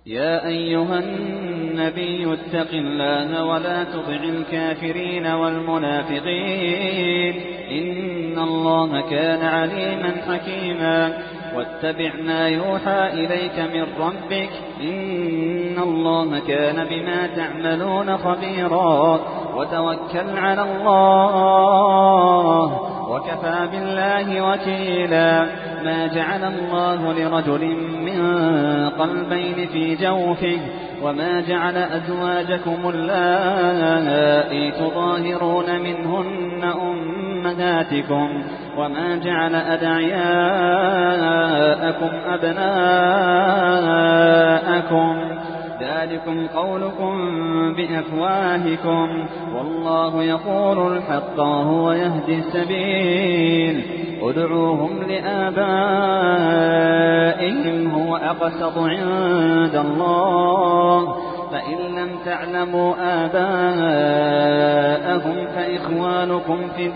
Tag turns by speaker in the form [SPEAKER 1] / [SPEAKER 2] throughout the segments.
[SPEAKER 1] يا أيها النبي اتق الله ولا تطع الكافرين والمنافقين إن الله كان عليما حكيما واتبع ما يوحى إليك من ربك إن الله كان بما تعملون خبيرا وتوكل على الله وكفى بالله وكيلا ما جعل الله لرجل من قلبين في جوفه وما جعل أزواجكم اللائي تظاهرون منهن أمهاتكم وما جعل أدعياءكم أبناءكم ذلكم قولكم بأفواهكم والله يقول الحق وهو يهدي السبيل ادعوهم لآبائهم هو أقسط عند الله فإن لم تعلموا آباءهم فإخوانكم في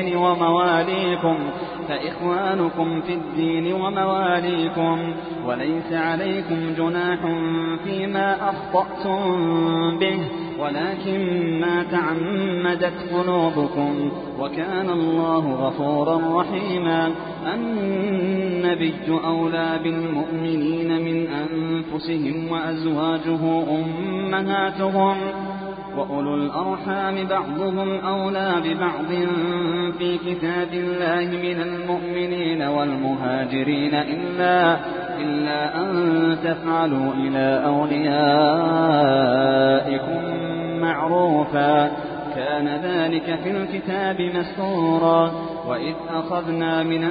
[SPEAKER 1] الدين ومواليكم وليس عليكم جناح فيما أخطأتم به ولكن ما تعمدت قلوبكم وكان الله غفورا رحيما النبي أولى بالمؤمنين من أنفسهم وأزواجه أمهاتهم وأولو الأرحام بعضهم أولى ببعض في كتاب الله من المؤمنين والمهاجرين إلا أن تفعلوا إلى أوليائكم معروفا كان ذلك في الكتاب مسطورا وإذ أخذنا من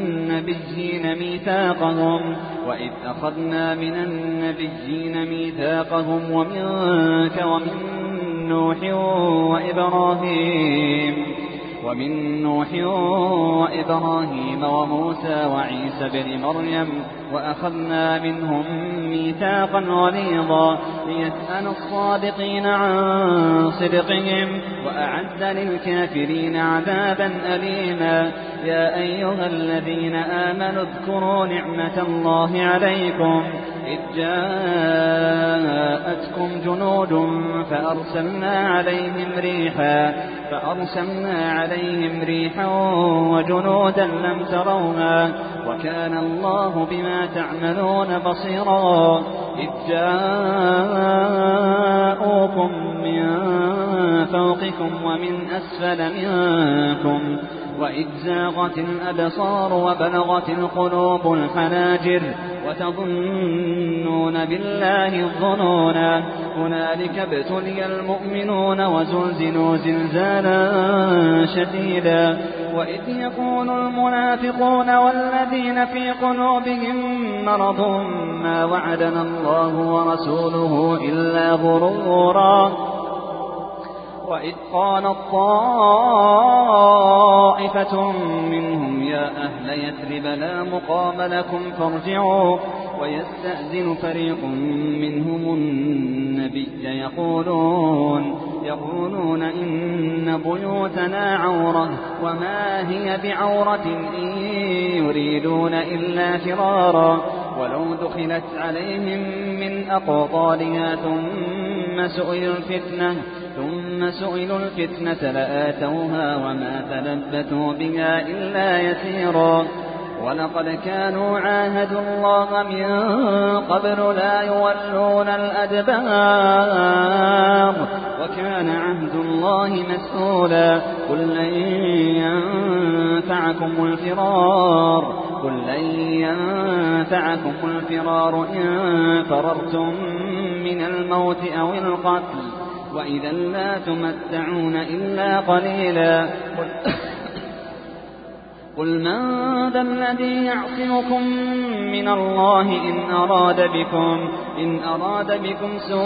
[SPEAKER 1] النبيين ميثاقهم ومنك ومن نوح وإبراهيم وموسى وعيسى بن مريم وأخذنا منهم ميثاقا غليظا ليسأل الصادقين عن صدقهم وأعد للكافرين عذابا أليما يا أيها الذين آمنوا اذكروا نعمة الله عليكم إذ جاءتكم جنود فأرسلنا عليهم ريحا وجنودا لم تروها وكان الله بما تعملون بصيرا إذ جاءوكم من فوقكم ومن أسفل منكم وإذ زاغت الأبصار وبلغت القلوب الحناجر وتظنون بالله الظنونا هنالك ابتلي المؤمنون وزلزلوا زلزالا شديدا وإذ يقول المنافقون والذين في قلوبهم مرض ما وعدنا الله ورسوله إلا غرورا وإذ قالت طائفة منهم يا أهل يثرب لا مقام لكم فارجعوا ويستأذن فريق منهم النبي يقولون إن بيوتنا عورة وما هي بعورة إن يريدون إلا فرارا ولو دخلت عليهم من أقطارها ثم سئلوا الفتنة لآتوها وما تلبثوا بها إلا يسيرا ولقد كانوا عاهدوا الله من قبل لا يولون الأدبار وكان عهد الله مسؤولا قل لن ينفعكم الفرار إن فررتم من الموت أو القتل وإذا لا تمتعون إلا قليلا قل من ذا الذي يعصمكم من الله إن أراد بكم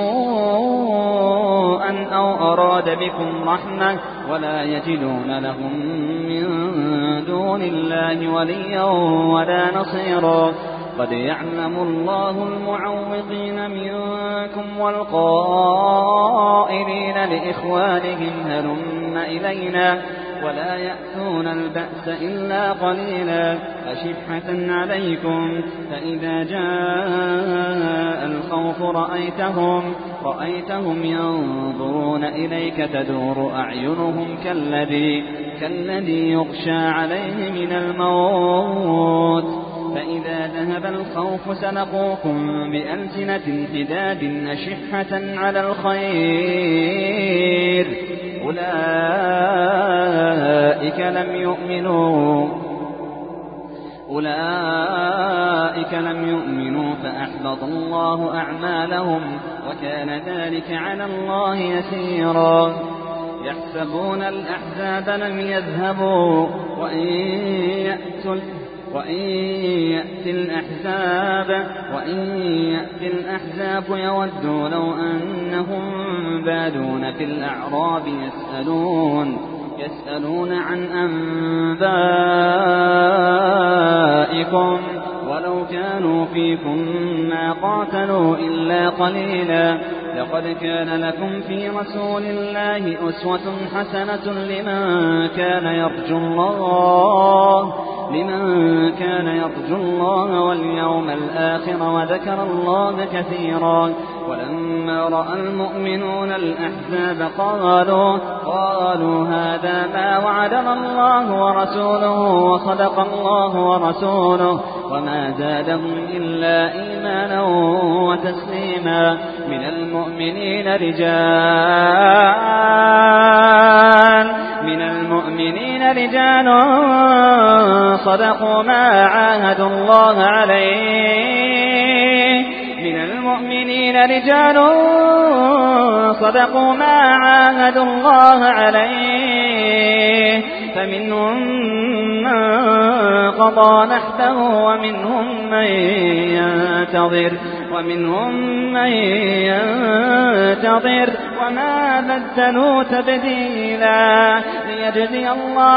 [SPEAKER 1] سوءا أو أراد بكم رحمة ولا يجدون لهم من دون الله وليا ولا نصيرا قد يعلم الله المعوقين منكم والقائلين لإخوانهم ولا يأتون البأس إلا قليلا أشحة عليكم فإذا جاء الخوف رأيتهم ينظرون إليك تدور أعينهم كالذي يغشى عليه من الموت فإذا ذهب الخوف سلقوكم بألسنة حداد أشحة على الخير أولئك لم يؤمنوا فأحبط الله أعمالهم وكان ذلك على الله يسيرا يحسبون الأحزاب لم يذهبوا وإن يأتي الأحزاب يودوا لو أنهم بادون في الأعراب يسألون عن أنبائكم ولو كانوا فيكم ما قاتلوا إلا قليلا لقد كان لكم في رسول الله أسوة حسنة لمن كان يرجو الله واليوم الآخر وذكر الله كثيرا ولما رأى المؤمنون الأحزاب قالوا هذا ما وعدنا الله ورسوله وصدق الله ورسوله وما زادهم إلا إيمانا وتسليما من المؤمنين رجال صدقوا ما عاهدوا الله عليه فمنهم من قضى نحبه ومنهم من ينتظر وما بدلوا تبديلا ليجزي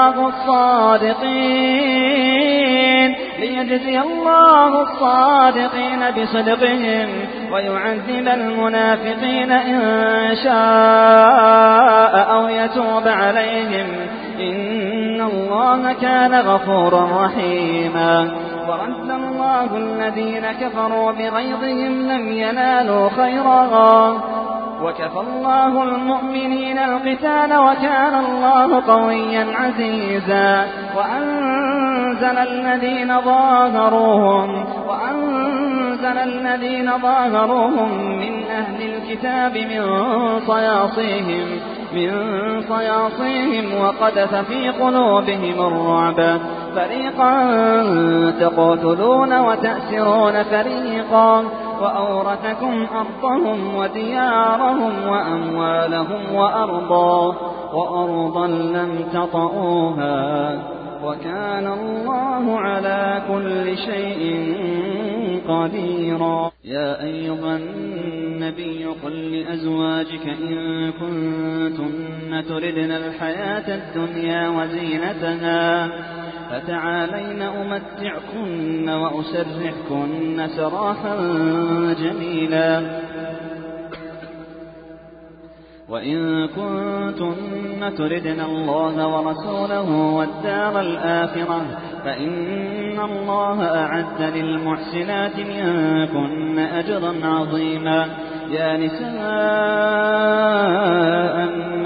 [SPEAKER 1] الله الصادقين بصدقهم ويعذب المنافقين إن شاء أو يتوب عليهم إن الله كان غفورا رحيما ورد الله الذين كفروا بغيظهم لم ينالوا خيرا وكفى الله المؤمنين القتال وكان الله قويا عزيزا وأنزل الذين ظاهروهم من أهل الكتاب من صياصيهم وقذف في قلوبهم الرعب فريقا تقتلون وتأسرون فريقا وأورثكم أرضهم وديارهم وأموالهم وأرضا لم تطئوها وكان الله على كل شيء قديرا يا أيها النبي قل لأزواجك إن كنتن تردن الحياة الدنيا وزينتها فتعالين أمتعكن وأسرحكن سراحا جميلا وإن كنتن تردن الله ورسوله والدار الآخرة فإن الله أعد للمحسنات منكن أجرا عظيما يا نساء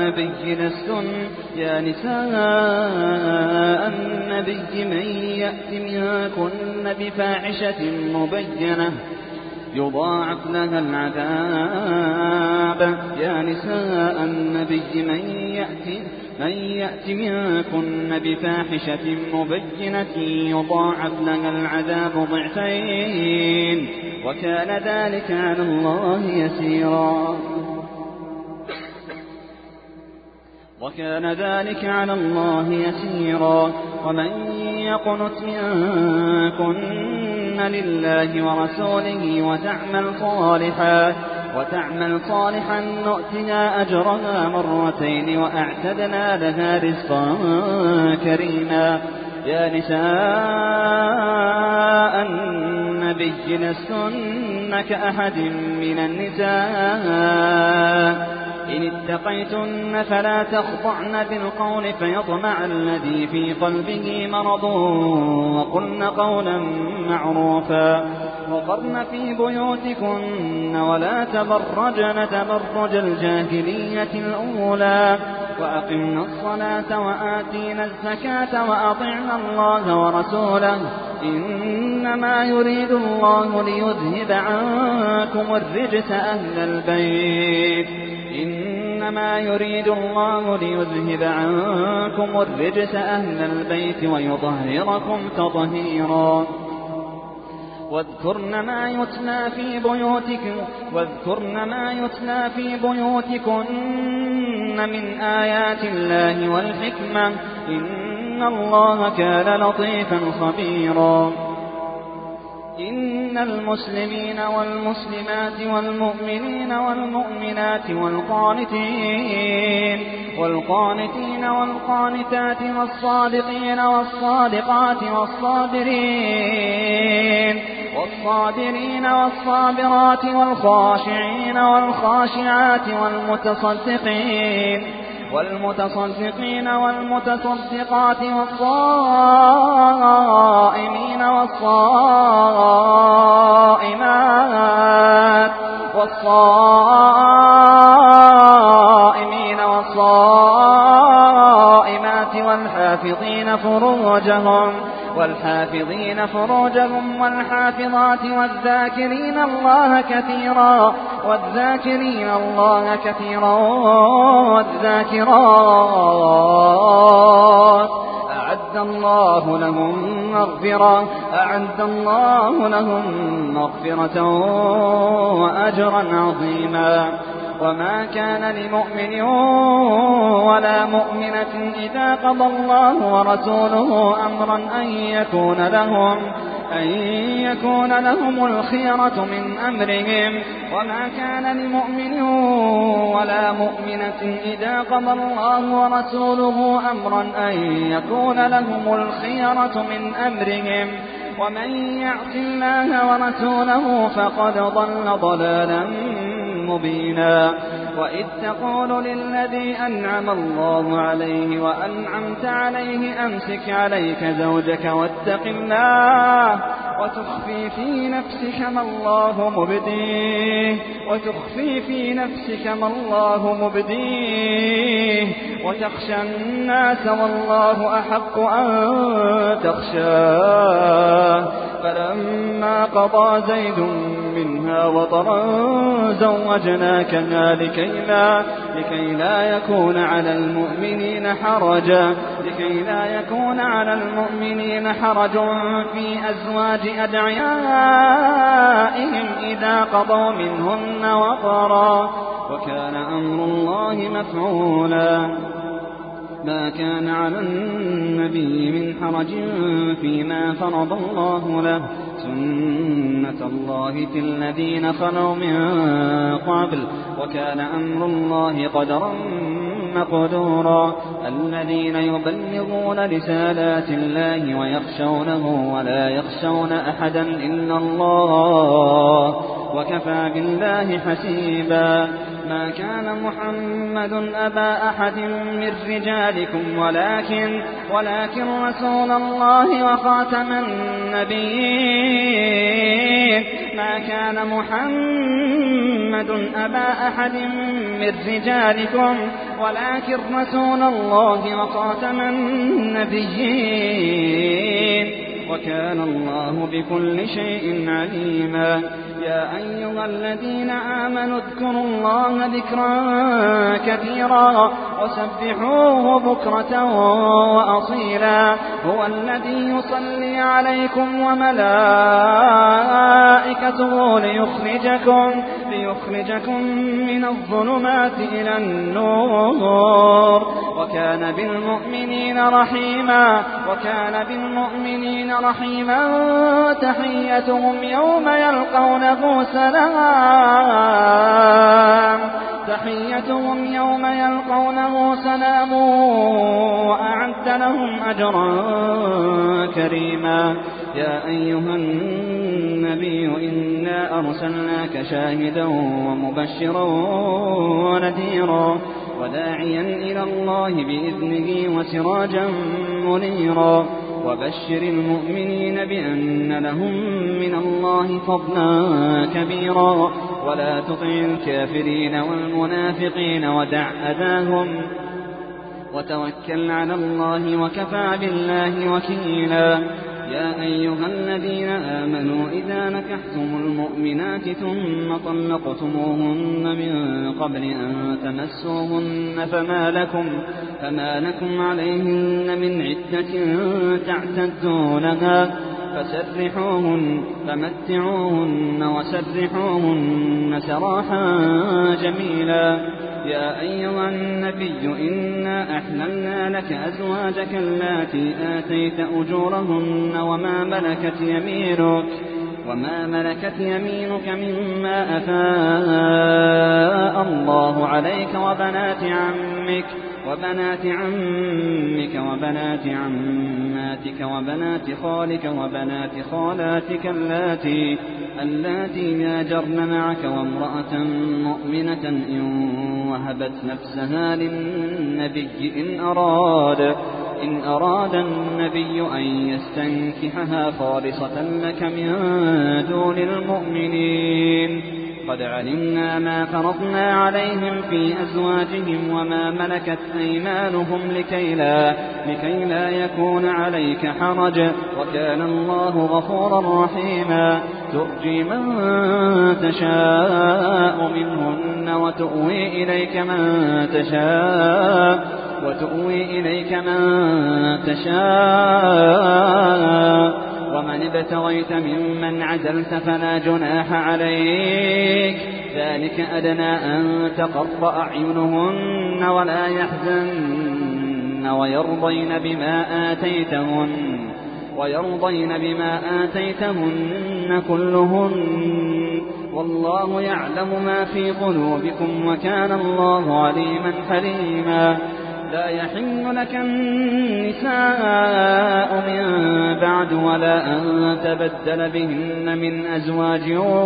[SPEAKER 1] النبي من يأت منكن بفاحشة مبينة يضاعف لها العذاب يا نساء النبي من يأت منكن بفاحشة مبينة يضاعف لها العذاب ضعفين وكان ذلك على الله يسيرا ومن يقنت منكن لله ورسوله وتعمل صالحا نؤتها أجرها مرتين وأعتدنا لها رزقا كريما يا نساء النبي لستن كأحد من النساء إن اتقيتن فلا تخضعن بالقول فيطمع الذي في قلبه مرض وقلن قولا معروفا وقرن في بيوتكن ولا تبرجن تبرج الجاهلية الأولى وأقمنا الصلاة وآتينا الزكاة وأطعنا الله ورسوله إنما يريد الله ليذهب عنكم الرجس أهل البيت ويطهركم تطهيرا واذكرن ما يتلى في بيوتكن من آيات الله والحكمة إن الله كان لطيفا خبيرا إن المسلمين والمسلمات والمؤمنين والمؤمنات والقانتين والقانتات والصادقين والصادقات والصابرين والصابرات والخاشعين والخاشعات والمتصدقين والمتصدقات والصائمين والصائمات والحافظين فروجهم والحافظات والذاكرين الله كثيرا والذاكرات أعد الله لهم مغفرة وأجرا عظيما وما كان لمؤمن ولا مؤمنة إذا قضى الله ورسوله أمرا أن يكون لهم الخيرة من أمرهم وما كان لمؤمن ولا مؤمنة إذا قضى الله ورسوله أمرا أن يكون لهم الخيرة من أمرهم ومن يعص الله ورسوله فقد ضل ضلالا مبينا وإذ تقول للذي أنعم الله عليه وأنعمت عليه أمسك عليك زوجك واتق الله وتخفي في نفسك ما الله مبديه وتخشى الناس والله أحق أن تخشاه فلما قضى زيد منها وطرا زوجناكها لكي لا يكون على المؤمنين حرج في أزواج أدعيائهم إذا قضوا منهن وطرا وكان أمر الله مفعولا ما كان على النبي من حرج فيما فرض الله له سنة الله في الذين خلوا من قبل وكان أمر الله قدرا مقدورا الذين يبلغون رسالات الله ويخشونه ولا يخشون أحدا إلا الله وكفى بالله حسيبا ما كان محمد أبا أحد من رجالكم ولكن رسول الله وخاتم النبيين ما كان محمد أبا أحد من رجالكم ولكن رسول الله وخاتم النبيين وكان الله بكل شيء عليما يا أيها الذين آمنوا اذكروا الله ذكرا كثيرا وسبحوه بكرة وأصيلا هو الذي يصلي عليكم وملائكته ليخرجكم من الظلمات إلى النور وكان بالمؤمنين رحيما تحيتهم يوم يلقونه سلام وأعد لهم أجرا كريما يا أيها النبي إنا أرسلناك شاهدا ومبشرا ونذيرا وداعيا إلى الله بإذنه وسراجا منيرا وبشر المؤمنين بأن لهم من الله فضلا كبيرا ولا تطع الكافرين والمنافقين ودع أذاهم وتوكل على الله وكفى بالله وكيلا. يا أيها الذين آمنوا إذا نكحتم المؤمنات ثم طلقتموهن من قبل أن تمسوهن فما لكم عليهن من عدة تعتدونها فمتعوهن وسرحوهن سراحا جميلا. يا أيها النبي إنا أحللنا لك أزواجك اللاتي آتيت أجورهن وما ملكت يمينك مما أفاء الله عليك وبنات عمك وبنات عماتك وبنات خالك وبنات خالاتك اللاتي هاجرن معك وامرأة مؤمنة إن وهبت نفسها للنبي إن أراد النبي أن يستنكحها خالصة لك من دون المؤمنين. قد علمنا ما فرضنا عليهم في أزواجهم وما ملكت أيمانهم لكي لا يكون عليك حرج وكان الله غفورا رحيما. ترجي من تشاء منهن وتؤوي إليك من تشاء ومن ابتغيت ممن عزلت فلا جناح عليك. ذلك أدنى أن تقر أعينهن ولا يحزن ويرضين بما آتيتهن كلهن والله يعلم ما في قلوبكم وكان الله عليما حليما. لا يحل لك النساء من بعد ولا أن تبدل بهن من أزواج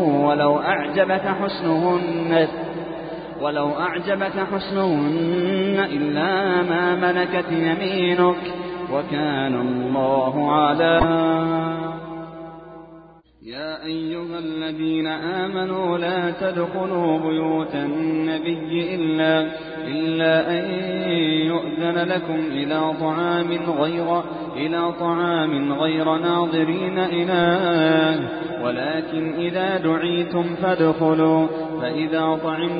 [SPEAKER 1] ولو أعجبك حسنهن إلا ما ملكت يمينك وكان الله على. يا أيها الذين آمنوا لا تدخلوا بيوت النبي إلا أن يؤذن لكم إلى طعام غير ناظرين إناه ولكن إذا دعيتم فادخلوا فإذا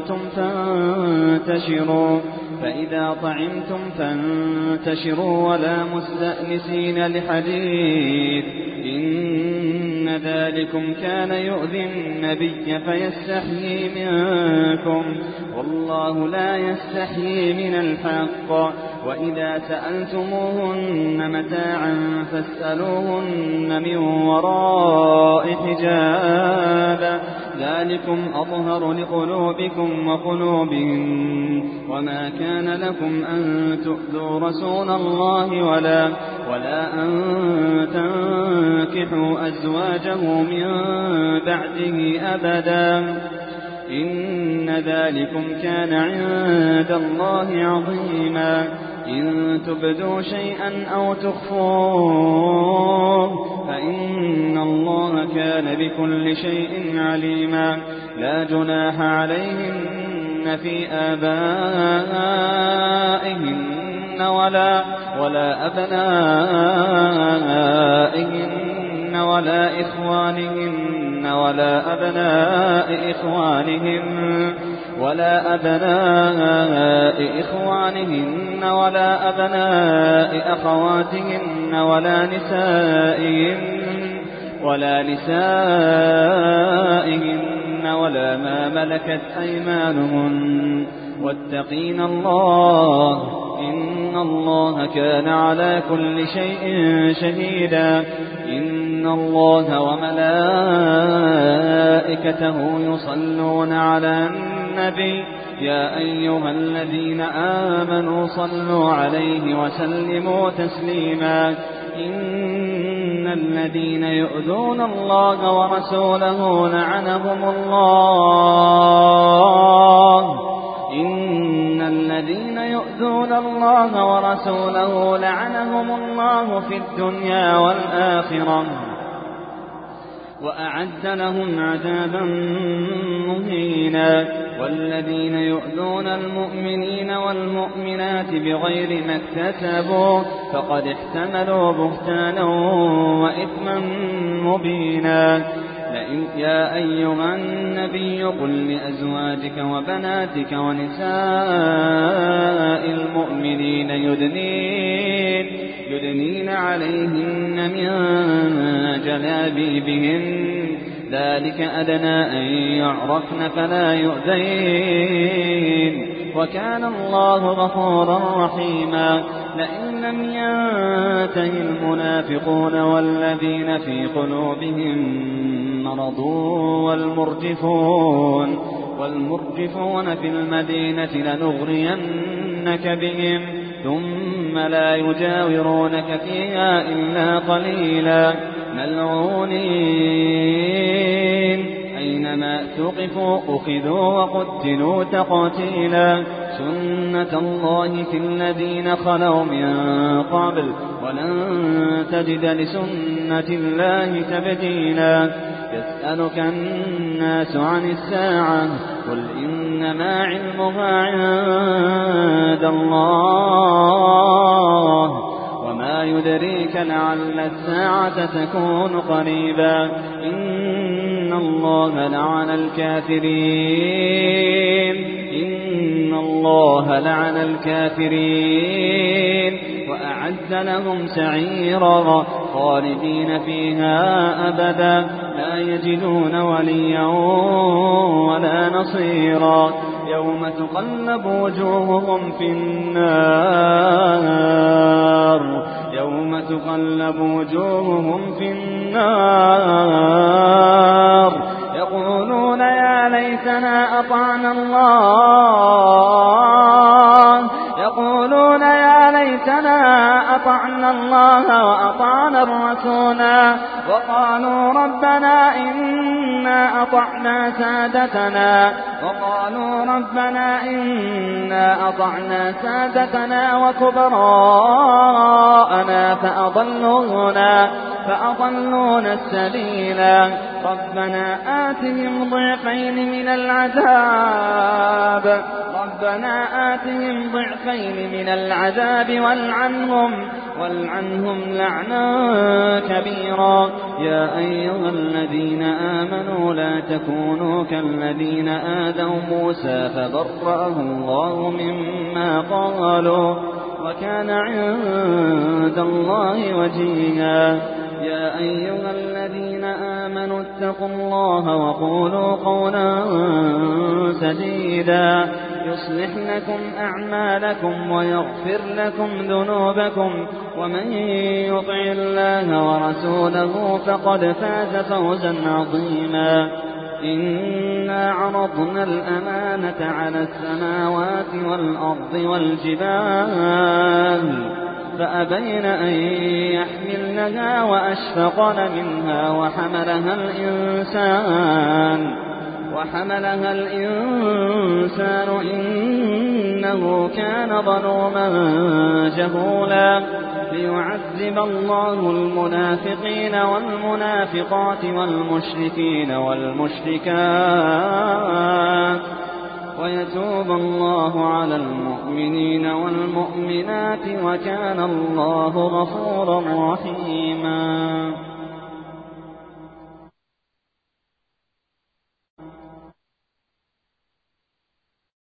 [SPEAKER 1] طعمتم فانتشروا ولا مستأنسين لحديث إن ذلكم كان يؤذي النبي فيستحيي منكم والله لا يستحيي من الحق. وإذا سألتموهن متاعا فاسألوهن من وراء حجاب ذلكم أطهر لقلوبكم وقلوبهم. وما كان لكم أن تؤذوا رسول الله ولا أن تنكحوا أزواجه من بعده أبدا إن ذلكم كان عند الله عظيما. إن تبدوا شيئا أو تخفوه فإن الله كان بكل شيء عليما. لا جناح عليهن في آبائهن ولا أبنائهن ولا إخوانهن ولا أبناء إخوانهن ولا أبناء أخواتهن ولا نسائهن ولا ما ملكت أيمانهن واتقين الله إن الله كان على كل شيء شهيدا. إن الله وملائكته يصلون على النبي يا أيها الذين آمنوا صلوا عليه وسلموا تسليما. إن إن الذين يؤذون الله ورسوله لعنهم الله إن الذين يؤذون الله ورسوله لعنهم الله في الدنيا والآخرة وأعد لهم عذابا مهينا والذين يؤذون المؤمنين والمؤمنات بغير ما اكتسبوا فقد احتملوا بهتانا وإثما مبينا يا أيها النبي قل لأزواجك وبناتك ونساء المؤمنين يدنين عليهن من جلابيبهن ذلك أدنى أن يعرفن فلا يؤذين وكان الله غفورا رحيما لئن لم ينته المنافقون والذين في قلوبهم مرض والمرجفون في المدينة لنغرينك بهم ثم لا يجاورونك فيها إلا قليلا ملعونين أينما ثقفوا أخذوا وقتلوا تقتيلا سنة الله في الذين خلوا من قبل ولن تجد لسنة الله تبديلا يسألك الناس عن الساعة قل إنما علمها عند الله وما يدريك لعل الساعة تكون قريبا إن الله لعن الكافرين وأعد لهم سعيرا خالدين فيها أبدا لا يجدون وليا ولا نصيرا يوم تقلب وجوههم في النار يقولون يا ليتنا أطعنا الله وأطعنا الرسولا وقالوا ربنا إنا أطعنا سادتنا وكبراءنا فأضلونا السبيلا ربنا آتهم ضعفين من العذاب والعنهم لعنا كبيرا يا أيها الذين آمنوا لا تكونوا كالذين آذوا موسى فبرأه الله مما قالوا وكان عند الله وجيها يا أيها الذين آمنوا اتقوا الله وقولوا قولا سديدا يصلح لكم أعمالكم ويغفر لكم ذنوبكم ومن يطع الله ورسوله فقد فاز فوزا عظيما إنا عرضنا الأمانة على السماوات والأرض والجبال فأبين أن يحملنها وأشفقن منها وحملها الإنسان إنه كان ظلوما جهولا ليعذب الله المنافقين والمنافقات والمشركين والمشركات ويتوب الله على المؤمنين والمؤمنات وكان الله غفورا رحيما